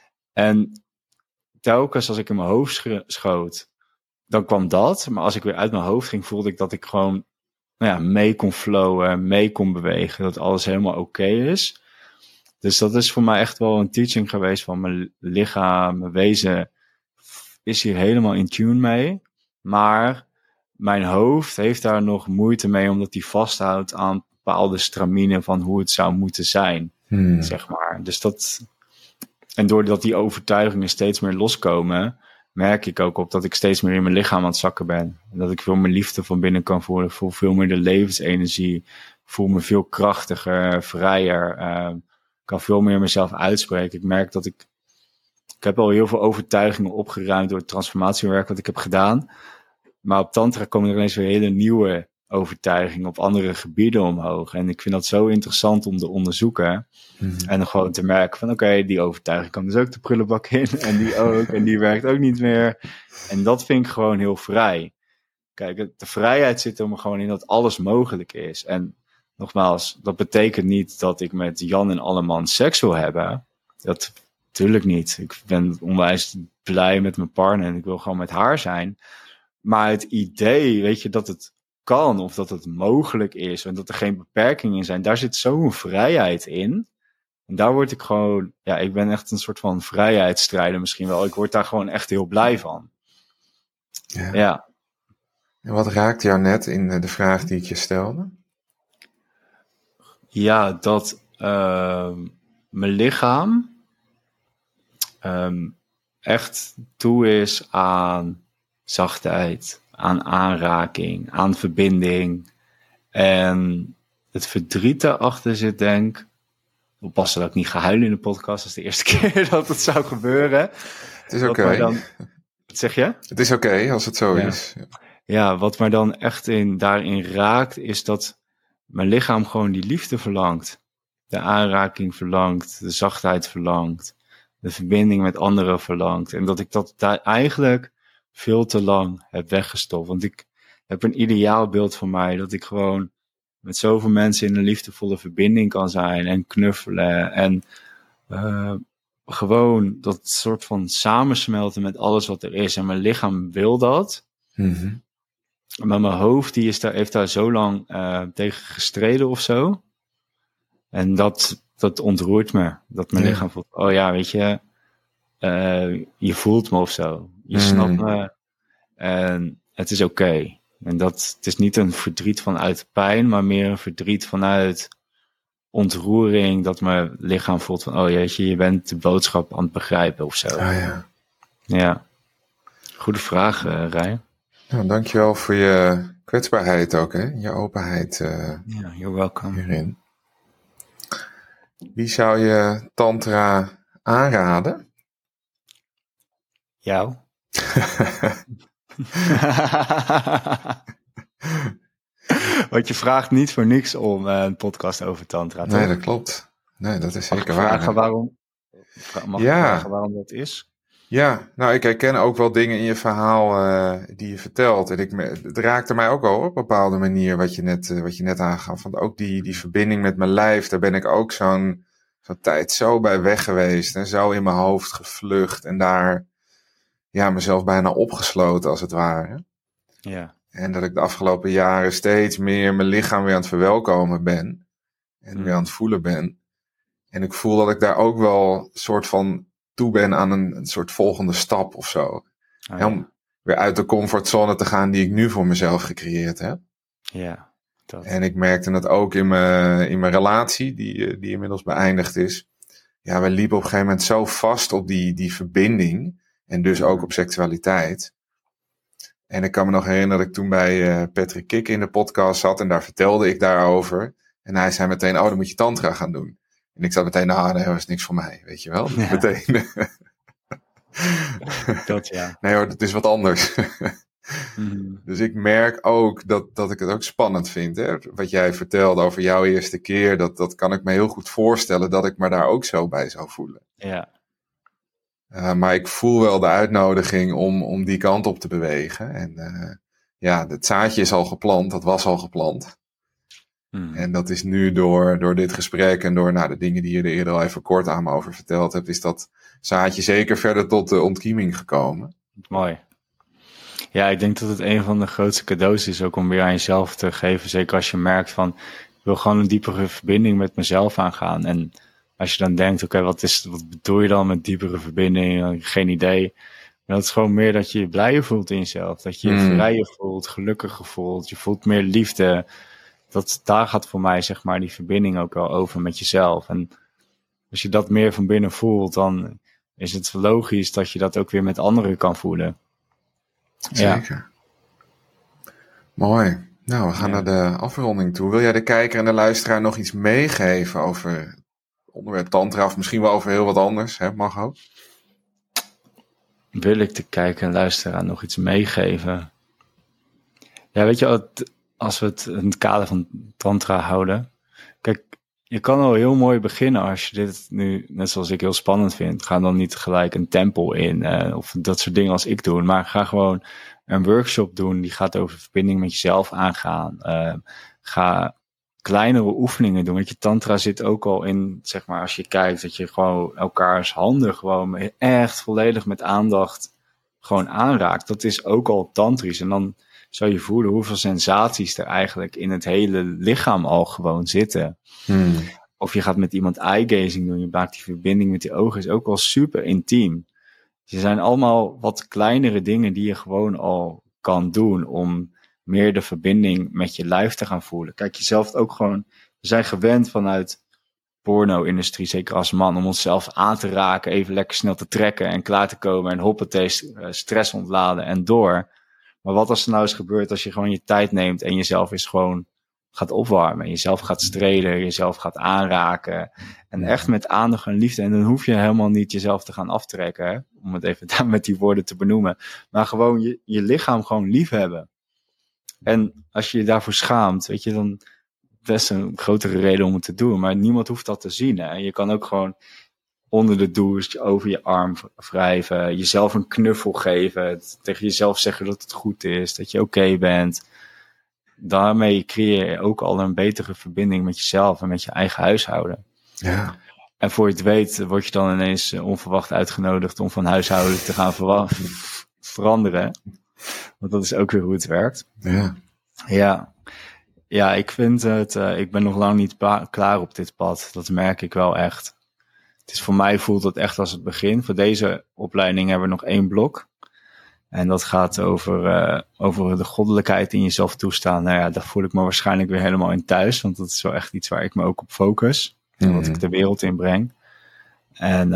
En telkens als ik in mijn hoofd schoot, dan kwam dat. Maar als ik weer uit mijn hoofd ging, voelde ik dat ik gewoon mee kon flowen, mee kon bewegen, dat alles helemaal oké is. Dus dat is voor mij echt wel een teaching geweest van mijn lichaam, mijn wezen is hier helemaal in tune mee. Maar mijn hoofd heeft daar nog moeite mee, omdat hij vasthoudt aan bepaalde straminen van hoe het zou moeten zijn, zeg maar. Dus en doordat die overtuigingen steeds meer loskomen, merk ik ook op dat ik steeds meer in mijn lichaam aan het zakken ben. En dat ik veel meer liefde van binnen kan voelen. Ik voel veel meer de levensenergie. Ik voel me veel krachtiger, vrijer. Ik kan veel meer mezelf uitspreken. Ik merk dat ik heb al heel veel overtuigingen opgeruimd door het transformatiewerk wat ik heb gedaan. Maar op tantra komen er ineens weer hele nieuwe overtuigingen op andere gebieden omhoog. En ik vind dat zo interessant om te onderzoeken. En dan gewoon te merken van oké, die overtuiging kan dus ook de prullenbak in. En die ook. En die werkt ook niet meer. En dat vind ik gewoon heel vrij. Kijk, de vrijheid zit er gewoon in dat alles mogelijk is. En nogmaals, dat betekent niet dat ik met Jan en Alleman seks wil hebben. Dat natuurlijk niet. Ik ben onwijs blij met mijn partner en ik wil gewoon met haar zijn. Maar het idee, weet je, dat het kan of dat het mogelijk is en dat er geen beperkingen zijn, daar zit zo'n vrijheid in. En daar word ik gewoon, ik ben echt een soort van vrijheidsstrijder misschien wel. Ik word daar gewoon echt heel blij van. Ja. En wat raakt jou net in de vraag die ik je stelde? Ja, dat mijn lichaam echt toe is aan zachtheid, aan aanraking, aan verbinding. En het verdriet daarachter zit, denk ik. Oppassen dat ik niet ga huilen in de podcast. Dat is de eerste keer dat het zou gebeuren. Het is oké. Wat zeg je? Het is oké als het zo is. Ja, wat mij dan echt daarin raakt, is dat mijn lichaam gewoon die liefde verlangt. De aanraking verlangt, de zachtheid verlangt, de verbinding met anderen verlangt. En dat ik dat daar eigenlijk veel te lang heb weggestopt. Want ik heb een ideaal beeld van mij, dat ik gewoon met zoveel mensen in een liefdevolle verbinding kan zijn en knuffelen. En gewoon dat soort van samensmelten met alles wat er is. En mijn lichaam wil dat. Maar mijn hoofd heeft daar zo lang tegen gestreden of zo. En dat ontroert me. Dat mijn lichaam voelt, weet je, je voelt me of zo. Je snapt me. En het is oké. En het is niet een verdriet vanuit pijn, maar meer een verdriet vanuit ontroering. Dat mijn lichaam voelt van, je bent de boodschap aan het begrijpen of zo. Ja. Goede vraag, Rijn. Nou, dankjewel voor je kwetsbaarheid ook, hè? Je openheid. You're welcome. Hierin. Wie zou je tantra aanraden? Jou? Want je vraagt niet voor niks om een podcast over tantra, toch? Nee, dat klopt. Nee, dat is Mag zeker ik waar. vragen waarom? Mag ik vragen waarom dat is? Ja, nou, ik herken ook wel dingen in je verhaal die je vertelt. En het raakte mij ook al op een bepaalde manier wat je net aangaf. Want ook die verbinding met mijn lijf, daar ben ik ook zo'n tijd zo bij weg geweest. En zo in mijn hoofd gevlucht. En daar mezelf bijna opgesloten als het ware. Ja. En dat ik de afgelopen jaren steeds meer mijn lichaam weer aan het verwelkomen ben. En weer aan het voelen ben. En ik voel dat ik daar ook wel een soort van toe ben aan een soort volgende stap of zo. Oh, ja. Om weer uit de comfortzone te gaan die ik nu voor mezelf gecreëerd heb. Ja, dat. En ik merkte het ook in mijn relatie, die inmiddels beëindigd is. Ja, we liepen op een gegeven moment zo vast op die verbinding. En dus ook op seksualiteit. En ik kan me nog herinneren dat ik toen bij Patrick Kik in de podcast zat. En daar vertelde ik daarover. En hij zei meteen, dan moet je tantra gaan doen. En ik zat meteen, nee, dat is niks voor mij, weet je wel. Ja. Meteen. Dat ja. Nee hoor, het is wat anders. Mm. Dus ik merk ook dat ik het ook spannend vind. Hè? Wat jij vertelde over jouw eerste keer, dat kan ik me heel goed voorstellen dat ik me daar ook zo bij zou voelen. Ja. Maar ik voel wel de uitnodiging om die kant op te bewegen. En het zaadje is al geplant, dat was al geplant. Mm. En dat is nu door dit gesprek en door de dingen die je er eerder al even kort aan me over verteld hebt, is dat zaadje zeker verder tot de ontkieming gekomen. Mooi. Ja, ik denk dat het een van de grootste cadeaus is ook om weer aan jezelf te geven. Zeker als je merkt van, ik wil gewoon een diepere verbinding met mezelf aangaan. En als je dan denkt, oké, wat bedoel je dan met diepere verbinding? Geen idee. Maar dat is gewoon meer dat je je blijer voelt in jezelf. Dat je je vrijer voelt, gelukkiger voelt. Je voelt meer liefde. Daar gaat voor mij, zeg maar, die verbinding ook wel over met jezelf. En als je dat meer van binnen voelt, dan is het logisch dat je dat ook weer met anderen kan voelen. Zeker. Ja. Mooi. Nou, we gaan naar de afronding toe. Wil jij de kijker en de luisteraar nog iets meegeven over het onderwerp tantra? Of misschien wel over heel wat anders, hè? Mag ook. Wil ik de kijker en luisteraar nog iets meegeven? Ja, weet je, als we het in het kader van tantra houden. Kijk, je kan al heel mooi beginnen als je dit nu, net zoals ik, heel spannend vind. Ga dan niet gelijk een tempel in of dat soort dingen als ik doe. Maar ga gewoon een workshop doen die gaat over verbinding met jezelf aangaan. Ga kleinere oefeningen doen. Want je tantra zit ook al in, zeg maar, als je kijkt, dat je gewoon elkaars handen gewoon echt volledig met aandacht gewoon aanraakt. Dat is ook al tantrisch. En dan zou je voelen hoeveel sensaties er eigenlijk in het hele lichaam al gewoon zitten. Of je gaat met iemand eye-gazing doen, je maakt die verbinding met die ogen, is ook wel super intiem. Er zijn allemaal wat kleinere dingen die je gewoon al kan doen om meer de verbinding met je lijf te gaan voelen. Kijk, jezelf ook gewoon, we zijn gewend vanuit porno-industrie, zeker als man, om onszelf aan te raken, even lekker snel te trekken en klaar te komen en hoppatee, stress ontladen en door. Maar wat als er nou eens gebeurt als je gewoon je tijd neemt en jezelf eens gewoon gaat opwarmen, jezelf gaat strelen, jezelf gaat aanraken en echt met aandacht en liefde. En dan hoef je helemaal niet jezelf te gaan aftrekken, hè? Om het even met die woorden te benoemen, maar gewoon je lichaam gewoon lief hebben. En als je je daarvoor schaamt, weet je, dan best een grotere reden om het te doen, maar niemand hoeft dat te zien, hè? Je kan ook gewoon onder de douche over je arm wrijven, jezelf een knuffel geven, tegen jezelf zeggen dat het goed is, dat je oké bent. Daarmee creëer je ook al een betere verbinding met jezelf en met je eigen huishouden. Ja. En voor je het weet word je dan ineens onverwacht uitgenodigd om van huishouden te gaan veranderen. Want dat is ook weer hoe het werkt. Ja. Ja, ik vind het, ik ben nog lang niet klaar op dit pad. Dat merk ik wel echt. Het is voor mij voelt het echt als het begin. Voor deze opleiding hebben we nog 1 blok. En dat gaat over de goddelijkheid in jezelf toestaan. Nou ja, daar voel ik me waarschijnlijk weer helemaal in thuis. Want dat is wel echt iets waar ik me ook op focus. En wat ik de wereld in breng. En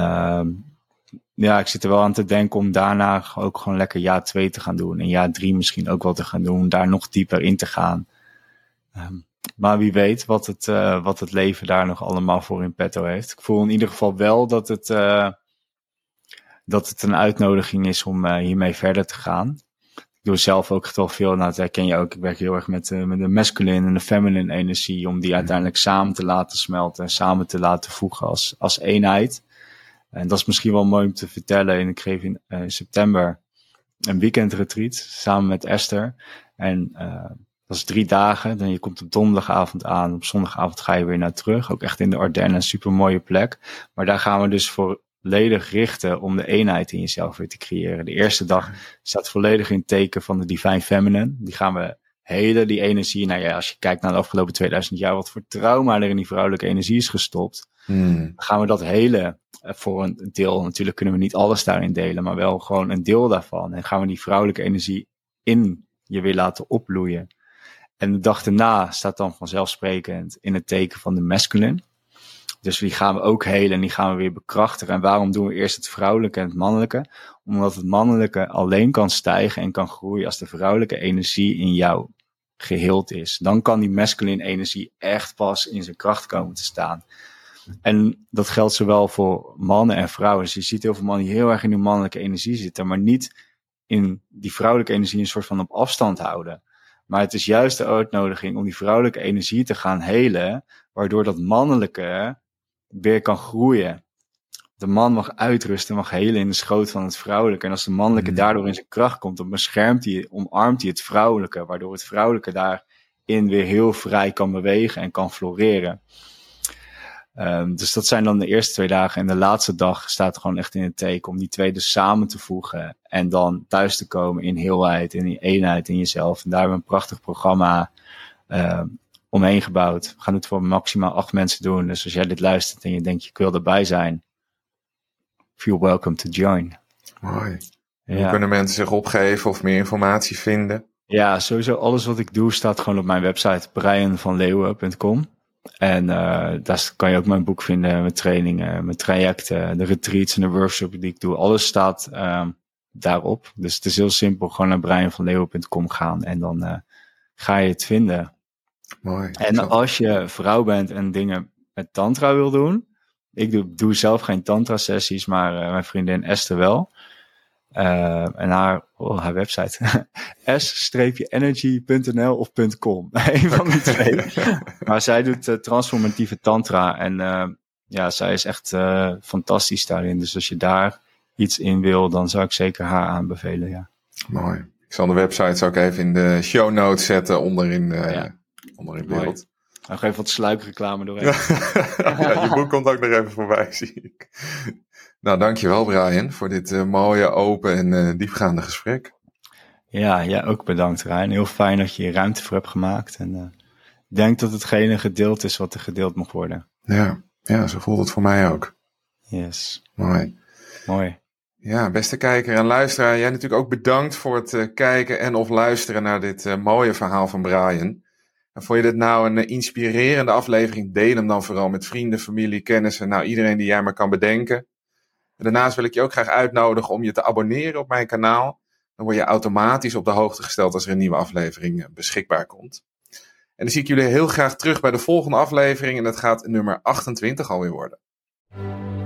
ik zit er wel aan te denken om daarna ook gewoon lekker jaar 2 te gaan doen. En jaar 3 misschien ook wel te gaan doen. Daar nog dieper in te gaan. Maar wie weet wat het leven daar nog allemaal voor in petto heeft. Ik voel in ieder geval wel dat het een uitnodiging is om hiermee verder te gaan. Ik doe zelf ook echt wel veel, dat herken je ook. Ik werk heel erg met de masculine en de feminine energie, om die uiteindelijk samen te laten smelten en samen te laten voegen als eenheid. En dat is misschien wel mooi om te vertellen. Ik geef in september een weekendretreat samen met Esther. En dat is 3 dagen. Dan je komt op donderdagavond aan. Op zondagavond ga je weer naar terug. Ook echt in de Ardennen, een super mooie plek. Maar daar gaan we dus volledig richten om de eenheid in jezelf weer te creëren. De eerste dag staat volledig in het teken van de Divine Feminine. Die gaan we helen, die energie. Nou ja, als je kijkt naar de afgelopen 2000 jaar, wat voor trauma er in die vrouwelijke energie is gestopt. Dan gaan we dat helen voor een deel. Natuurlijk kunnen we niet alles daarin delen, maar wel gewoon een deel daarvan. En gaan we die vrouwelijke energie in je weer laten opbloeien. En de dag daarna staat dan vanzelfsprekend in het teken van de masculine. Dus die gaan we ook helen en die gaan we weer bekrachtigen. En waarom doen we eerst het vrouwelijke en het mannelijke? Omdat het mannelijke alleen kan stijgen en kan groeien als de vrouwelijke energie in jou geheeld is. Dan kan die masculine energie echt pas in zijn kracht komen te staan. En dat geldt zowel voor mannen en vrouwen. Dus je ziet heel veel mannen die heel erg in die mannelijke energie zitten, maar niet in die vrouwelijke energie een soort van op afstand houden. Maar het is juist de uitnodiging om die vrouwelijke energie te gaan helen, waardoor dat mannelijke weer kan groeien. De man mag uitrusten, mag helen in de schoot van het vrouwelijke. En als de mannelijke daardoor in zijn kracht komt, dan beschermt hij, omarmt hij het vrouwelijke, waardoor het vrouwelijke daarin weer heel vrij kan bewegen en kan floreren. Dus dat zijn dan de eerste 2 dagen. En de laatste dag staat gewoon echt in het teken om die 2 dus samen te voegen. En dan thuis te komen in heelheid, in die eenheid in jezelf. En daar hebben we een prachtig programma omheen gebouwd. We gaan het voor maximaal 8 mensen doen. Dus als jij dit luistert en je denkt, ik wil erbij zijn, feel welcome to join. Mooi. Hoe kunnen mensen zich opgeven of meer informatie vinden? Ja, sowieso alles wat ik doe staat gewoon op mijn website, brianvanleeuwen.com. En daar kan je ook mijn boek vinden, mijn trainingen, mijn trajecten, de retreats en de workshops die ik doe. Alles staat daarop. Dus het is heel simpel, gewoon naar brianvanleeuwen.com gaan en dan ga je het vinden. Mooi. En als je vrouw bent en dingen met tantra wil doen, ik doe zelf geen tantra sessies, maar mijn vriendin Esther wel. En haar website s-energy.nl of .com. Een van die 2. Maar zij doet transformatieve tantra. En zij is echt fantastisch daarin. Dus als je daar iets in wil, dan zou ik zeker haar aanbevelen. Ja. Mooi. Ik zal de website ook even in de show notes zetten onderin beeld. Nog even wat sluikreclame doorheen. Ja, je boek komt ook nog even voorbij, zie ik. Nou, dankjewel Brian voor dit mooie, open en diepgaande gesprek. Ja, jij ook bedankt Ryan. Heel fijn dat je hier ruimte voor hebt gemaakt. En ik denk dat hetgene gedeeld is wat er gedeeld mag worden. Ja, zo voelt het voor mij ook. Yes. Mooi. Ja, beste kijker en luisteraar, jij natuurlijk ook bedankt voor het kijken en of luisteren naar dit mooie verhaal van Brian. En vond je dit nou een inspirerende aflevering? Deel hem dan vooral met vrienden, familie, kennissen, nou iedereen die jij maar kan bedenken. En daarnaast wil ik je ook graag uitnodigen om je te abonneren op mijn kanaal. Dan word je automatisch op de hoogte gesteld als er een nieuwe aflevering beschikbaar komt. En dan zie ik jullie heel graag terug bij de volgende aflevering en dat gaat nummer 28 alweer worden.